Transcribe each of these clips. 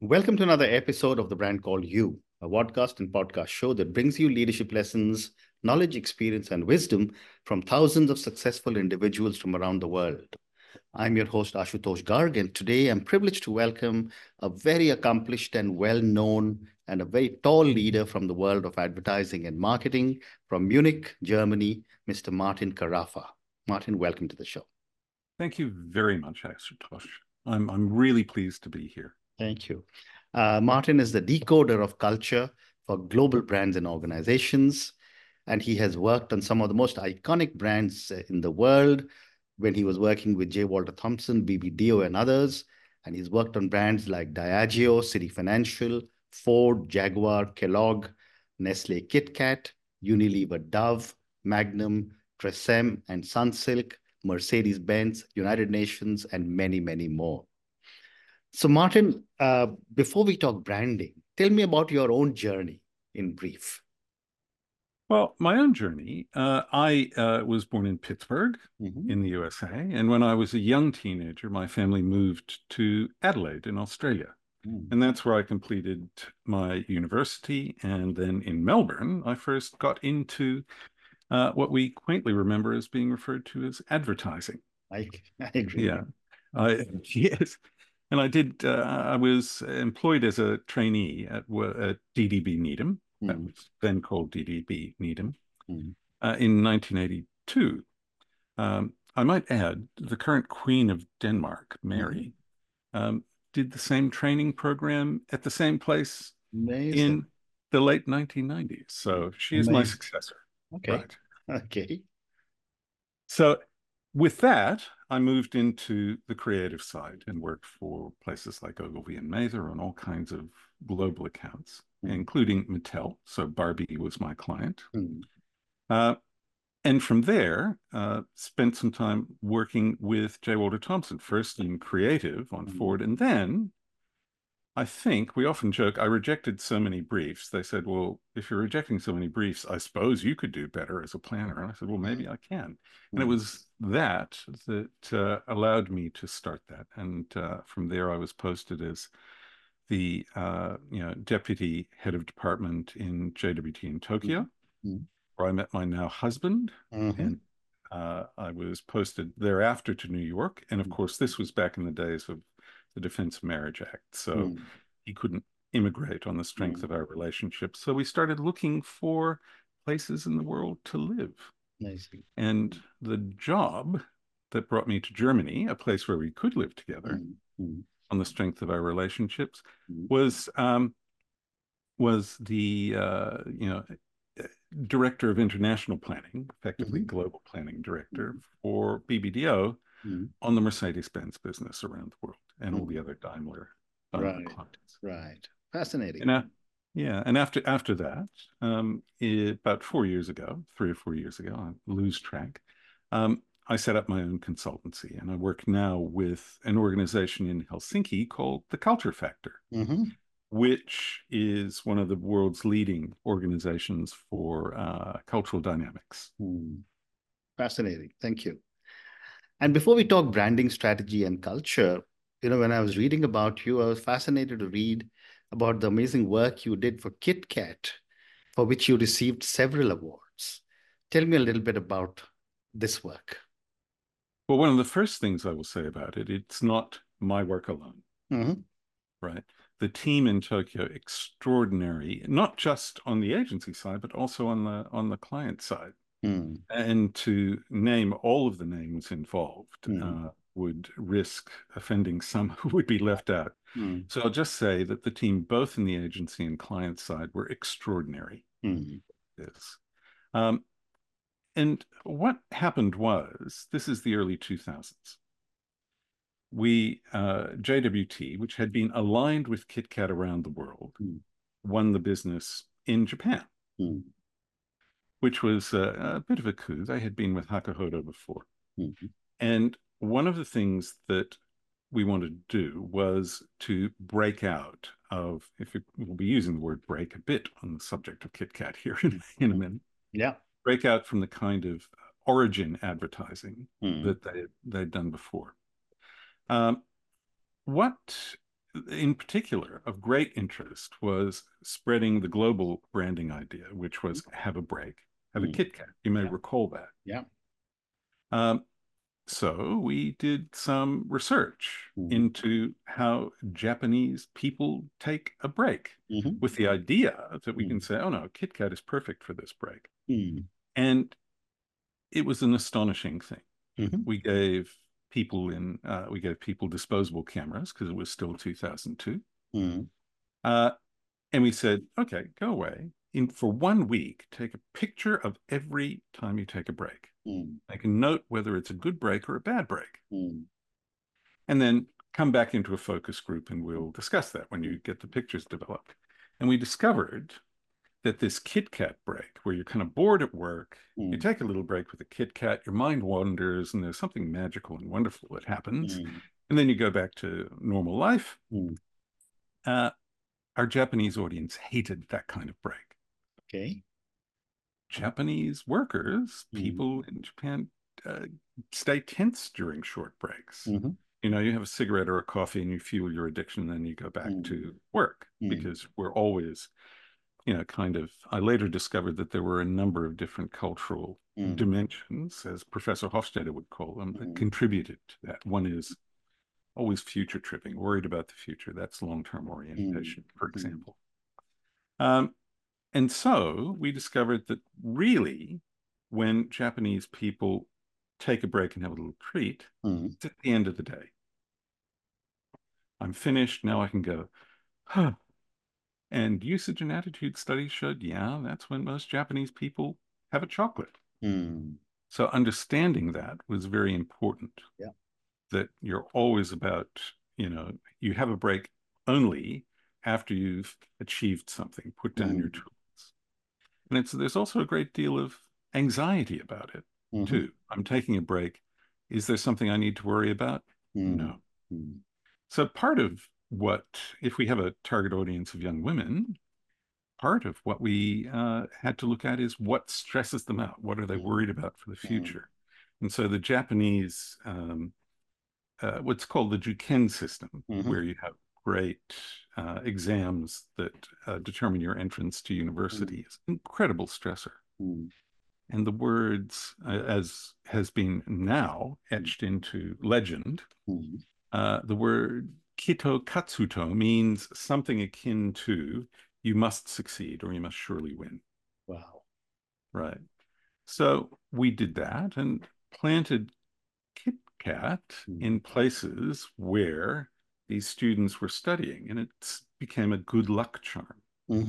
Welcome to another episode of The Brand Called You, a podcast and podcast show that brings you leadership lessons, knowledge, experience, and wisdom from thousands of successful individuals from around the world. I'm your host, Ashutosh Garg, and today I'm privileged to welcome a very accomplished and well-known and a very tall leader from the world of advertising and marketing from Munich, Germany, Mr. Martin Carafa. Martin, welcome to the show. Thank you very much, Ashutosh. I'm really pleased to be here. Thank you. Martin is the decoder of culture for global brands and organizations, and he has worked on some of the most iconic brands in the world when he was working with J. Walter Thompson, BBDO, and others. And he's worked on brands like Diageo, City Financial, Ford, Jaguar, Kellogg, Nestle KitKat, Unilever Dove, Magnum, Tresemme, and Sunsilk, Mercedes-Benz, United Nations, and many, many more. So, Martin, before we talk branding, tell me about your own journey in brief. Well, my own journey, I was born in Pittsburgh in the USA. And when I was a young teenager, my family moved to Adelaide in Australia. And that's where I completed my university. And then in Melbourne, I first got into what we quaintly remember as being referred to as advertising. I agree. Yeah, yes. And I was employed as a trainee at DDB Needham, that was then called DDB Needham, in 1982. I might add, the current Queen of Denmark, Mary, did the same training program at the same place in the late 1990s. So she is my successor. Okay. Right. Okay. So with that, I moved into the creative side and worked for places like Ogilvy and Mather on all kinds of global accounts, including Mattel. So Barbie was my client. And from there, spent some time working with J. Walter Thompson, first in creative on Ford, and then I think we often joke, I rejected so many briefs. They said, well, if you're rejecting so many briefs, I suppose you could do better as a planner. And I said, well, maybe I can. And it was that allowed me to start that. And from there, I was posted as the deputy head of department in JWT in Tokyo, where I met my now husband. And I was posted thereafter to New York. And of course, this was back in the days of the Defense of Marriage Act. So he couldn't immigrate on the strength of our relationship. So we started looking for places in the world to live. And the job that brought me to Germany, a place where we could live together on the strength of our relationships, was the director of international planning, effectively global planning director for BBDO on the Mercedes-Benz business around the world and all the other Daimler clients. Right. Fascinating. And after that, about 4 years ago, 3 or 4 years ago, I lose track, I set up my own consultancy, and I work now with an organization in Helsinki called The Culture Factor, which is one of the world's leading organizations for cultural dynamics. Fascinating. Thank you. And before we talk branding strategy and culture, when I was reading about you, I was fascinated to read about the amazing work you did for KitKat, for which you received several awards. Tell me a little bit about this work. Well, one of the first things I will say about it, it's not my work alone, right? The team in Tokyo, extraordinary, not just on the agency side, but also on the client side. And to name all of the names involved would risk offending some who would be left out. So I'll just say that the team, both in the agency and client side, were extraordinary. Yes. And what happened was, this is the early 2000s. We, JWT, which had been aligned with KitKat around the world, won the business in Japan. Which was a bit of a coup. They had been with Hakuhodo before. And one of the things that we wanted to do was to break out of, we'll be using the word break a bit on the subject of KitKat here in a minute. Yeah. Break out from the kind of origin advertising that they'd done before. What in particular, of great interest was spreading the global branding idea, which was have a break, have a Kit Kat. You may recall that. Yeah. So we did some research into how Japanese people take a break with the idea that we can say, oh no, Kit Kat is perfect for this break. And it was an astonishing thing. We gave people disposable cameras because it was still 2002. And we said, okay, go away. For 1 week, take a picture of every time you take a break. Make a note whether it's a good break or a bad break. And then come back into a focus group and we'll discuss that when you get the pictures developed. And we discovered that this Kit Kat break, where you're kind of bored at work, you take a little break with a Kit Kat, your mind wanders, and there's something magical and wonderful that happens. And then you go back to normal life. Our Japanese audience hated that kind of break. Okay. Japanese workers, people in Japan, stay tense during short breaks. You know, you have a cigarette or a coffee and you fuel your addiction, and then you go back to work because we're always, you know, I later discovered that there were a number of different cultural dimensions, as Professor Hofstadter would call them, that contributed to that. One is always future tripping, worried about the future. That's long-term orientation, for example. And so we discovered that really, when Japanese people take a break and have a little treat, it's at the end of the day. I'm finished, now I can go, huh. And usage and attitude studies showed, yeah, that's when most Japanese people have a chocolate. So understanding that was very important. Yeah. That you're always about, you know, you have a break only after you've achieved something, put down your tools. And there's also a great deal of anxiety about it too. I'm taking a break. Is there something I need to worry about? No. So part of if we have a target audience of young women, part of what we had to look at is what stresses them out. What are they worried about for the future? And so the Japanese, what's called the Juken system, where you have great exams that determine your entrance to university, is an incredible stressor. And the words, as has been now etched into legend, the word Kito Katsuto means something akin to you must succeed or you must surely win. Wow. Right. So we did that and planted Kit Kat in places where these students were studying, and it became a good luck charm.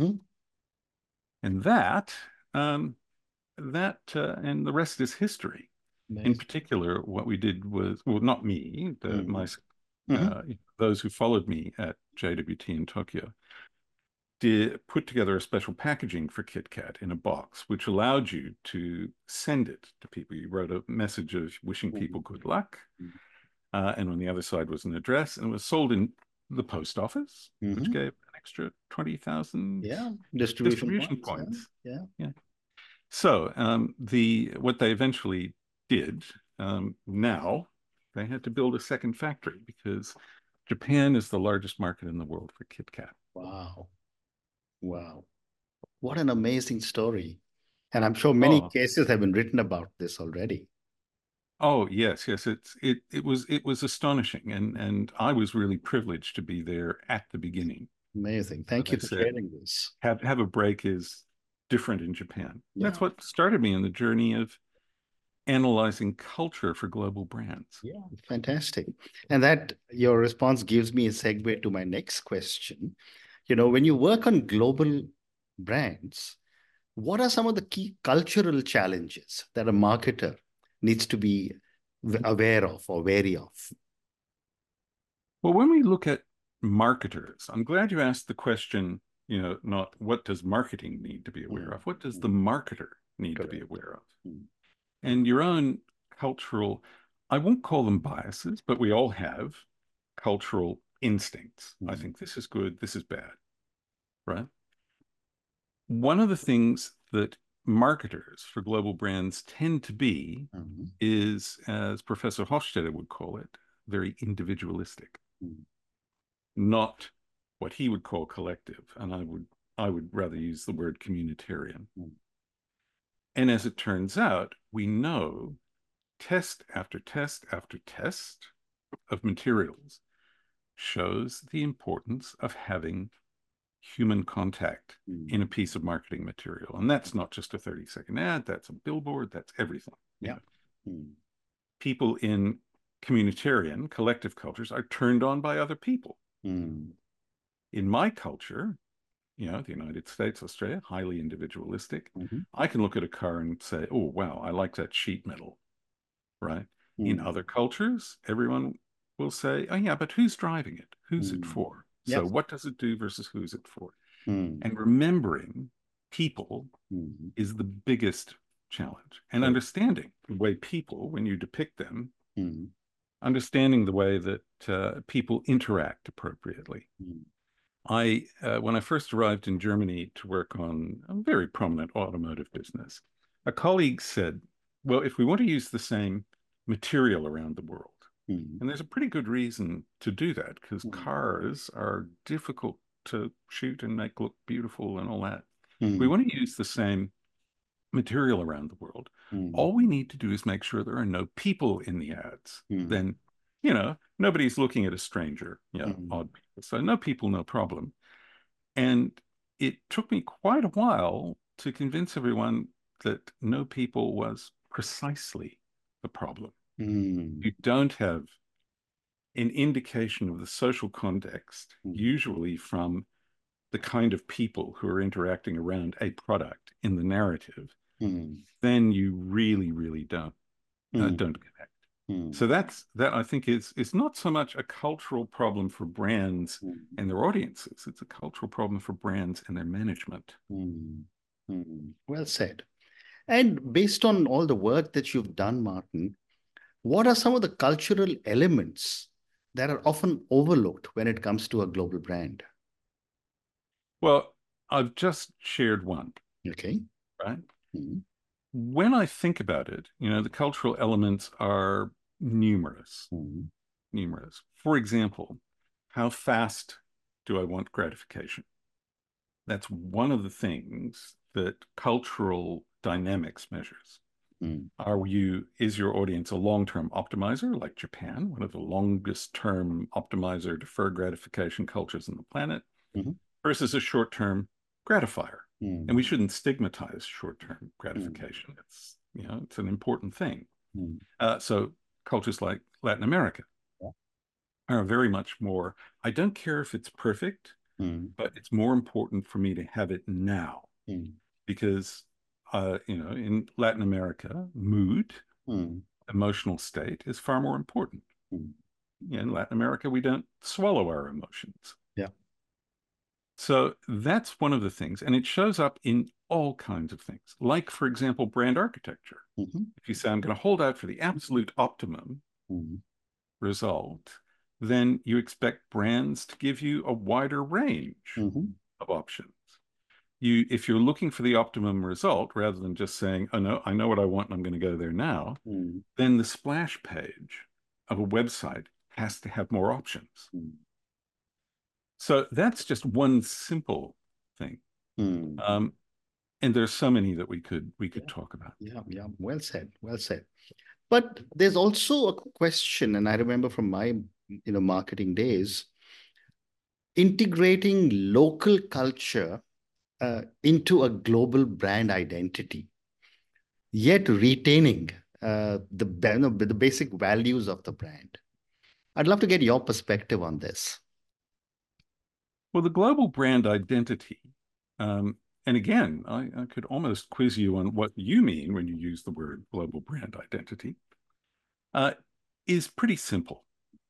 And that, and the rest is history. Nice. In particular, what we did was, well, not me, those who followed me at JWT in Tokyo, put together a special packaging for Kit Kat in a box, which allowed you to send it to people. You wrote a message of wishing people good luck. And on the other side was an address, and it was sold in the post office, which gave an extra 20,000 distribution points. Yeah. So what they eventually did, now they had to build a second factory because Japan is the largest market in the world for Kit Kat. Wow. What an amazing story. And I'm sure many cases have been written about this already. Oh, yes. It was astonishing. And I was really privileged to be there at the beginning. Amazing. Thank you for sharing this. Have a break is different in Japan. Yeah. That's what started me on the journey of analyzing culture for global brands. Yeah, fantastic. And that your response gives me a segue to my next question. You know, when you work on global brands, what are some of the key cultural challenges that a marketer needs to be aware of or wary of? Well, when we look at marketers, I'm glad you asked the question, you know, not what does marketing need to be aware of? What does the marketer need to be aware of? And your own cultural, I won't call them biases, but we all have cultural instincts. I think this is good, this is bad, right? One of the things that marketers for global brands tend to be is, as Professor Hofstadter would call it, very individualistic. not what he would call collective, and I would rather use the word communitarian. And as it turns out, we know test after test after test of materials shows the importance of having human contact in a piece of marketing material. And that's not just a 30-second ad, that's a billboard, that's everything. Yeah. People in communitarian, collective cultures are turned on by other people. In my culture, the United States, Australia, highly individualistic. I can look at a car and say, oh, wow, I like that sheet metal, right? In other cultures, everyone will say, oh, yeah, but who's driving it? Who's it for? So what does it do versus who's it for? And remembering people is the biggest challenge. And understanding the way people, when you depict them, understanding the way that people interact appropriately. When I first arrived in Germany to work on a very prominent automotive business, a colleague said, well, if we want to use the same material around the world, and there's a pretty good reason to do that, because cars are difficult to shoot and make look beautiful and all that. We want to use the same material around the world. All we need to do is make sure there are no people in the ads. Then, nobody's looking at a stranger, odd people. So no people, no problem. And it took me quite a while to convince everyone that no people was precisely the problem. You don't have an indication of the social context, usually from the kind of people who are interacting around a product in the narrative, then you really, really don't connect. So that I think is not so much a cultural problem for brands and their audiences. It's a cultural problem for brands and their management. Well said. And based on all the work that you've done, Martin, what are some of the cultural elements that are often overlooked when it comes to a global brand? Well, I've just shared one. Okay. Right? When I think about it, the cultural elements are numerous. Numerous. For example, how fast do I want gratification? That's one of the things that cultural dynamics measures. Is your audience a long-term optimizer like Japan, one of the longest-term optimizer deferred gratification cultures on the planet, versus a short-term gratifier? And we shouldn't stigmatize short-term gratification. It's an important thing. So cultures like Latin America are very much more, I don't care if it's perfect, but it's more important for me to have it now. Because, in Latin America, mood, emotional state is far more important. In Latin America, we don't swallow our emotions. So that's one of the things, and it shows up in all kinds of things. Like, for example, brand architecture. If you say, I'm going to hold out for the absolute optimum result, then you expect brands to give you a wider range of options. If you're looking for the optimum result, rather than just saying, oh, no, I know what I want and I'm going to go there now, then the splash page of a website has to have more options. So that's just one simple thing. And there's so many that we could talk about. Yeah. Well said. Well said. But there's also a question, and I remember from my marketing days, integrating local culture into a global brand identity, yet retaining the basic values of the brand. I'd love to get your perspective on this. Well, the global brand identity, and again, I could almost quiz you on what you mean when you use the word global brand identity, is pretty simple.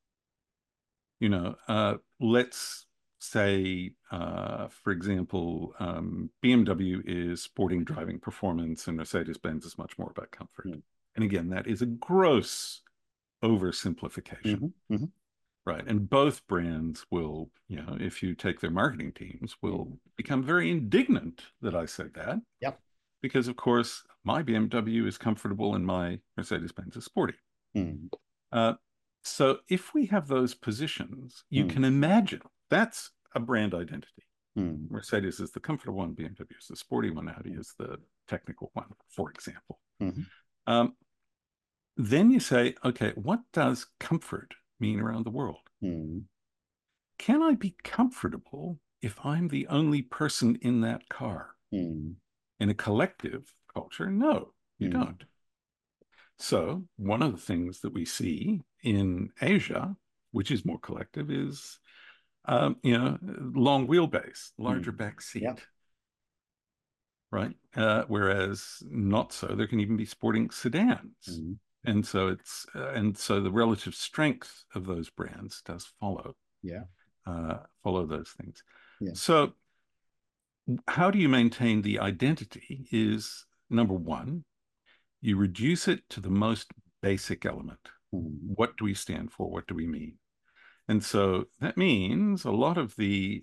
Let's say, for example, BMW is sporting driving performance and Mercedes-Benz is much more about comfort. And again, that is a gross oversimplification. Right. And both brands will, if you take their marketing teams, will become very indignant that I said that. Because, of course, my BMW is comfortable and my Mercedes-Benz is sporty. So if we have those positions, you can imagine That's a brand identity. Mm. Mercedes is the comfortable one, BMW is the sporty one, Audi is the technical one, for example. Mm-hmm. Then you say, okay, what does comfort mean around the world? Mm. Can I be comfortable if I'm the only person in that car? Mm. In a collective culture, no, you Mm. don't. So one of the things that we see in Asia, which is more collective, is long wheelbase, larger Mm. back seat, Yeah. right? Whereas not so. There can even be sporting sedans, Mm. and so the relative strength of those brands does follow Yeah. those things. Yeah. So how do you maintain the identity? Is number one, you reduce it to the most basic element. Mm. What do we stand for? What do we mean? And so that means a lot of the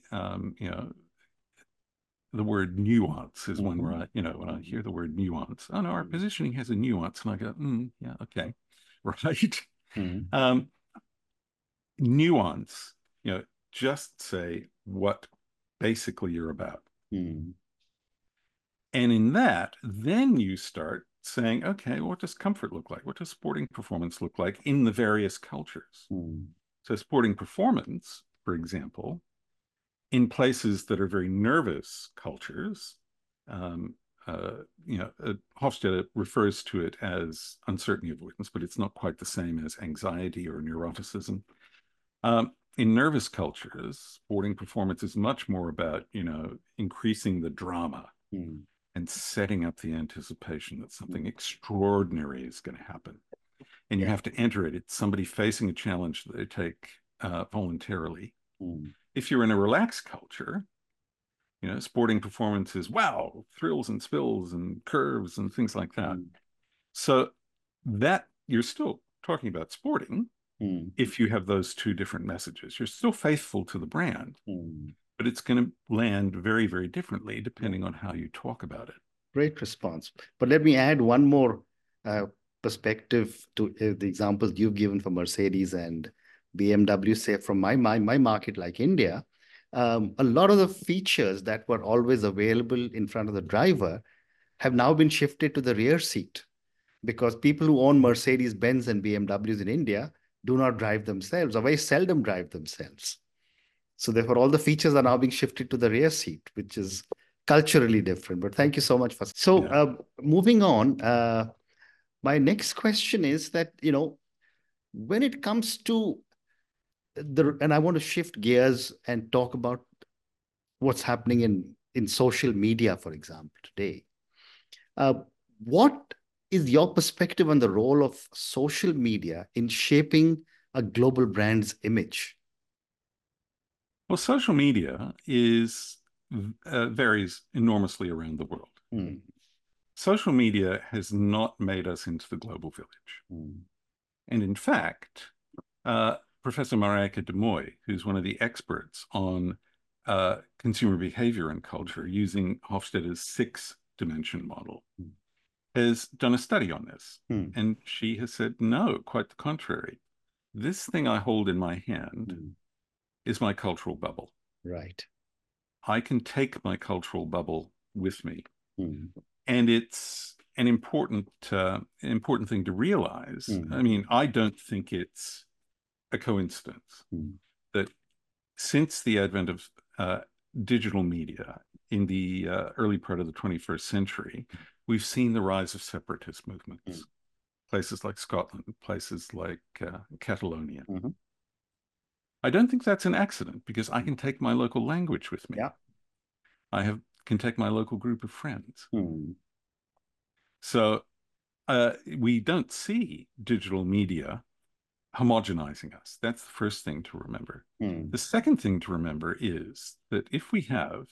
word nuance is one where Mm-hmm. when I hear the word nuance, oh no, our Mm. positioning has a nuance. And I go, yeah, okay, right. Mm. Um, Nuance, just say what basically you're about. Mm. And in that, then you start saying, okay, what does comfort look like? What does sporting performance look like in the various cultures? Mm. So sporting performance, for example, in places that are very nervous cultures, um, Hofstede refers to it as uncertainty avoidance, but it's not quite the same as anxiety or neuroticism. In nervous cultures, sporting performance is much more about, increasing the drama Mm. and setting up the anticipation that something extraordinary is going to happen. And you Yeah. have to enter it. It's somebody facing a challenge that they take voluntarily. Mm. If you're in a relaxed culture, sporting performance is wow, thrills and spills and curves and things like that. Mm. So that you're still talking about sporting Mm. if you have those two different messages. You're still faithful to the brand, Mm. but it's going to land very, very differently Yeah. depending on how you talk about it. Great response. But let me add one more perspective to the examples you've given for Mercedes and BMW. Say from my market like India, a lot of the features that were always available in front of the driver have now been shifted to the rear seat because people who own Mercedes Benz and BMWs in India do not drive themselves or very seldom drive themselves. So therefore, all the features are now being shifted to the rear seat, which is culturally different. But thank you so much for. So Yeah. moving on, my next question is that when it comes to and I want to shift gears and talk about what's happening in social media, for example, today. Uh, what is your perspective on the role of social media in shaping a global brand's image? Well, social media varies enormously around the world. Mm. Social media has not made us into the global village. Mm. And in fact, Professor Marieke de Moy, who's one of the experts on consumer behavior and culture using Hofstede's 6-dimension model, Mm. has done a study on this. Mm. And she has said, no, quite the contrary. This thing I hold in my hand Mm. is my cultural bubble. Right. I can take my cultural bubble with me. Mm. And it's an important thing to realize. Mm. I mean, I don't think it's a coincidence that since the advent of digital media in the early part of the 21st century, we've seen the rise of separatist movements. Places like Scotland, places like Catalonia. Mm-hmm. I don't think that's an accident because I can take my local language with me. Yeah. Can take my local group of friends. Mm. So we don't see digital media homogenizing us. That's the first thing to remember. Mm. The second thing to remember is that if we have,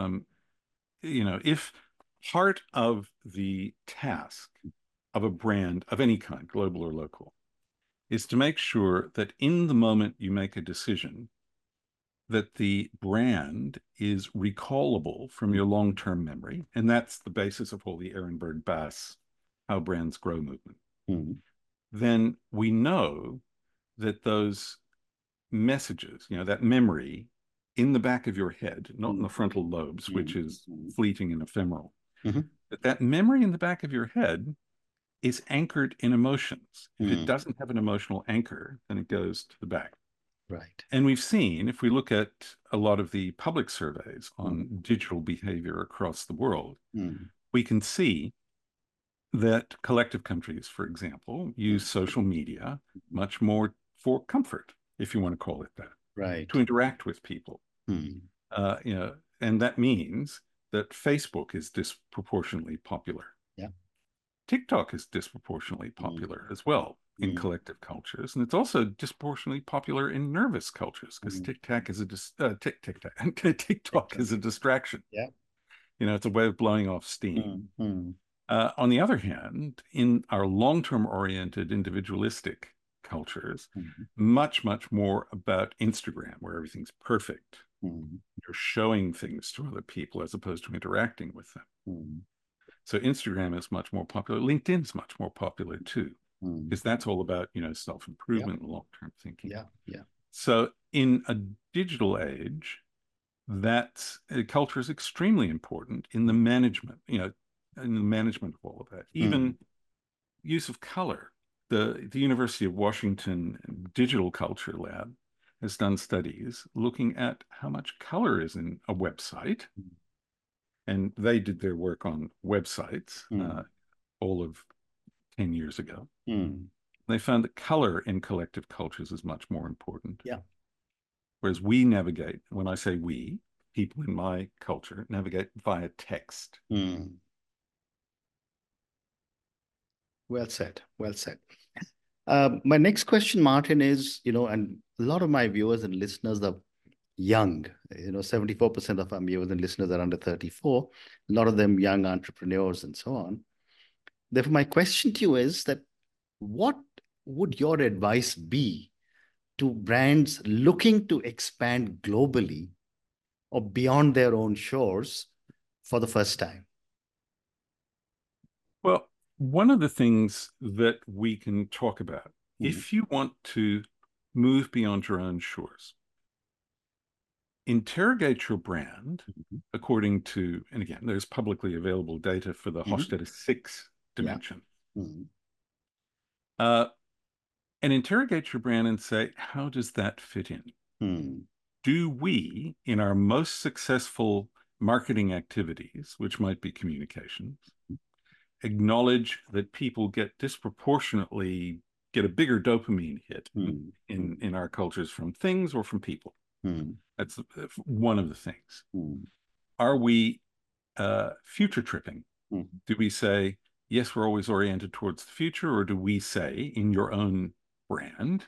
if part of the task of a brand of any kind, global or local, is to make sure that in the moment you make a decision, that the brand is recallable from your long-term memory. And that's the basis of all the Ehrenberg Bass, How Brands Grow movement. Mm. Then we know that those messages, that memory in the back of your head, not in the frontal lobes, which is fleeting and ephemeral. But that memory in the back of your head is anchored in emotions. If it doesn't have an emotional anchor, then it goes to the back. Right. And we've seen, if we look at a lot of the public surveys on digital behavior across the world, we can see that collective countries, for example, use social media much more for comfort, if you want to call it that, Right. to interact with people. And that means that Facebook is disproportionately popular. Yeah. TikTok is disproportionately popular as well in collective cultures, and it's also disproportionately popular in nervous cultures because TikTok is a distraction. Yeah. It's a way of blowing off steam. On the other hand, in our long-term oriented individualistic cultures, much, much more about Instagram, where everything's perfect. You're showing things to other people as opposed to interacting with them. So Instagram is much more popular. LinkedIn is much more popular too, because that's all about, self-improvement and long-term thinking. Yeah. So in a digital age, that culture is extremely important in the management, in the management of all of that. Even use of color. The University of Washington Digital Culture Lab has done studies looking at how much color is in a website. And they did their work on websites all of 10 years ago. They found that color in collective cultures is much more important. Yeah. Whereas we navigate, when I say we, people in my culture navigate via text. Well said. Well said. My next question, Martin, is, and a lot of my viewers and listeners are young. 74% of our viewers and listeners are under 34. A lot of them young entrepreneurs and so on. Therefore, my question to you is that what would your advice be to brands looking to expand globally or beyond their own shores for the first time? Well, one of the things that we can talk about, if you want to move beyond your own shores, interrogate your brand according to, and again, there's publicly available data for the Hofstede 6 dimension. And interrogate your brand and say, how does that fit in? Do we, in our most successful marketing activities, which might be communications, acknowledge that people get a bigger dopamine hit in our cultures from things or from people? That's one of the things. Are we future tripping? Do we say, yes, we're always oriented towards the future, or do we say in your own brand,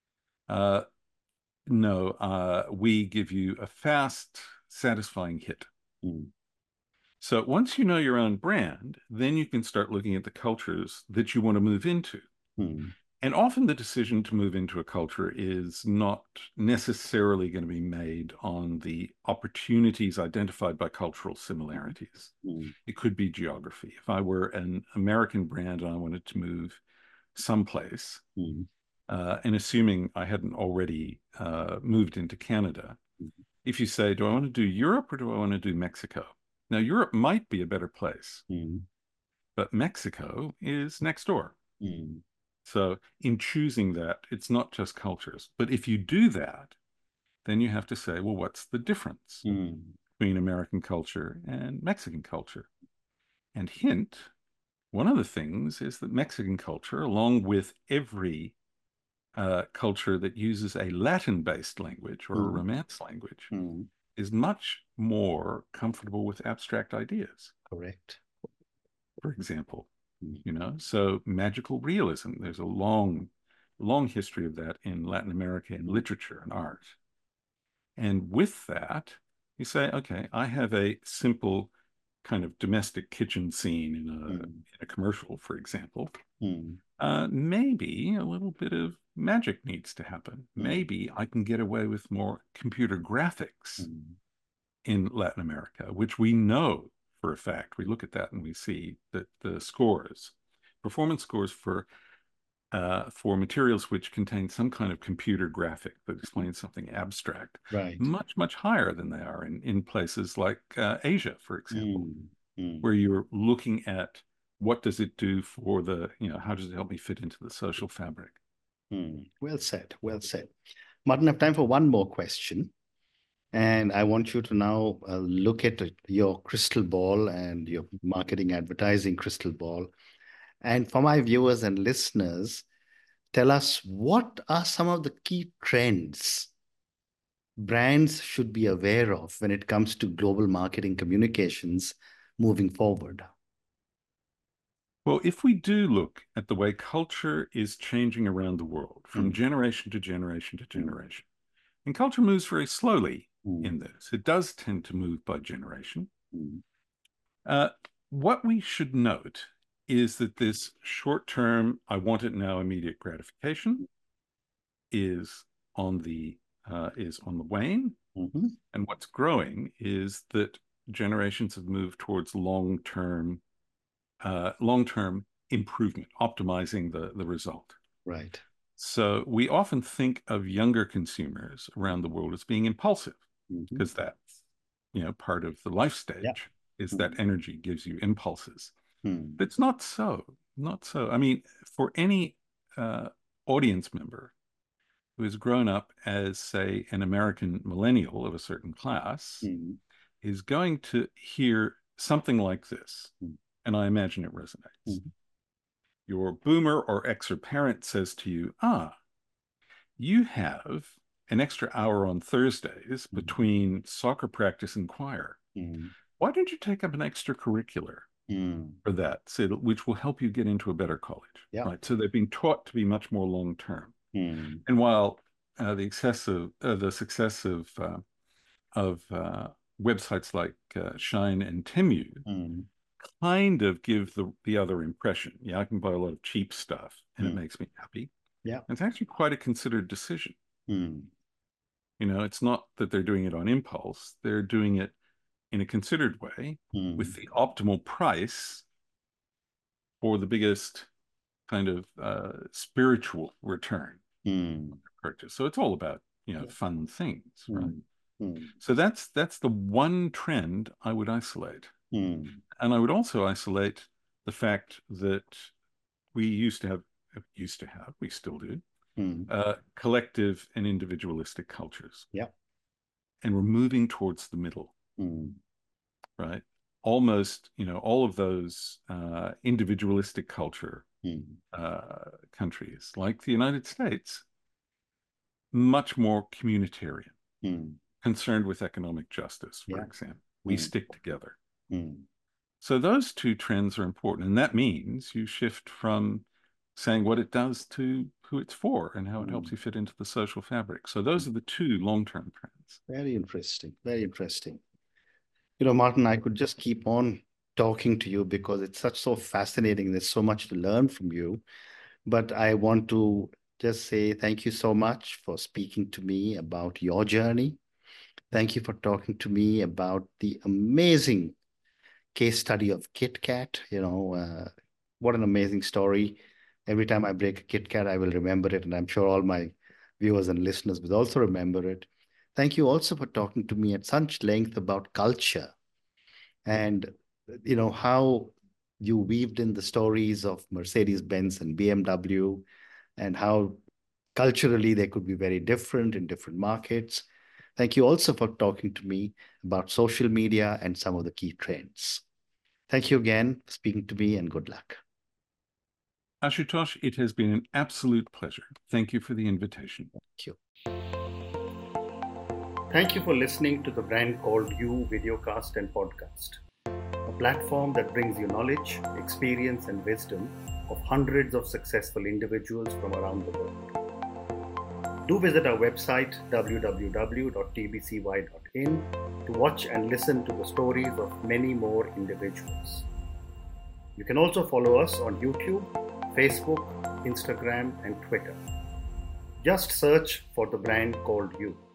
no, we give you a fast, satisfying hit? So once you know your own brand, then you can start looking at the cultures that you want to move into. And often the decision to move into a culture is not necessarily going to be made on the opportunities identified by cultural similarities. It could be geography. If I were an American brand and I wanted to move someplace, and assuming I hadn't already moved into Canada, if you say, do I want to do Europe or do I want to do Mexico? Now, Europe might be a better place, but Mexico is next door. So in choosing that, it's not just cultures. But if you do that, then you have to say, well, what's the difference between American culture and Mexican culture? And hint, one of the things is that Mexican culture, along with every culture that uses a Latin-based language or a Romance language, is much more comfortable with abstract ideas. Correct. For example, so magical realism, there's a long history of that in Latin America in literature and art. And with that, you say, okay, I have a simple kind of domestic kitchen scene in a commercial, for example. Maybe a little bit of magic needs to happen. Maybe I can get away with more computer graphics in Latin America, which we know for a fact. We look at that and we see that the performance scores for for materials which contain some kind of computer graphic that explains something abstract, Right. much, much higher than they are in places like Asia, for example, where you're looking at what does it do for the, how does it help me fit into the social fabric? Well said. Well said. Martin, I have time for one more question. And I want you to now look at your crystal ball and your marketing advertising crystal ball. And for my viewers and listeners, tell us what are some of the key trends brands should be aware of when it comes to global marketing communications moving forward? Well, if we do look at the way culture is changing around the world from generation to generation to generation, and culture moves very slowly in this, it does tend to move by generation. What we should note is that this short-term, I want it now, immediate gratification is on the wane, and what's growing is that generations have moved towards long-term improvement, optimizing the result. Right. So we often think of younger consumers around the world as being impulsive, because that's, part of the life stage is that energy gives you impulses. But it's not so. Not so. I mean, for any audience member who has grown up as, say, an American millennial of a certain class, is going to hear something like this. And I imagine it resonates. Your boomer or Xer parent says to you, you have an extra hour on Thursdays between soccer practice and choir. Why don't you take up an extracurricular for that, which will help you get into a better college? Right. So they've been taught to be much more long-term. And while the success of websites like Shine and Temu kind of give the other impression. I can buy a lot of cheap stuff and it makes me happy. It's actually quite a considered decision. It's not that they're doing it on impulse. They're doing it in a considered way with the optimal price for the biggest kind of spiritual return purchase. So it's all about, fun things, right? So that's the one trend I would isolate. And I would also isolate the fact that we we still do, collective and individualistic cultures. And we're moving towards the middle, right? Almost, all of those individualistic culture countries, like the United States, much more communitarian, concerned with economic justice, for example. We stick together. So those two trends are important. And that means you shift from saying what it does to who it's for and how it helps you fit into the social fabric. So those are the two long-term trends. Very interesting. Very interesting. Martin, I could just keep on talking to you because it's so fascinating. There's so much to learn from you. But I want to just say thank you so much for speaking to me about your journey. Thank you for talking to me about the amazing case study of KitKat. What an amazing story. Every time I break a KitKat, I will remember it. And I'm sure all my viewers and listeners will also remember it. Thank you also for talking to me at such length about culture and, how you weaved in the stories of Mercedes-Benz and BMW and how culturally they could be very different in different markets. Thank you also for talking to me about social media and some of the key trends. Thank you again for speaking to me and good luck. Ashutosh, it has been an absolute pleasure. Thank you for the invitation. Thank you. Thank you for listening to the Brand Called You videocast and podcast, a platform that brings you knowledge, experience, and wisdom of hundreds of successful individuals from around the world. Do visit our website www.tbcy.in to watch and listen to the stories of many more individuals. You can also follow us on YouTube, Facebook, Instagram, and Twitter. Just search for the Brand Called You.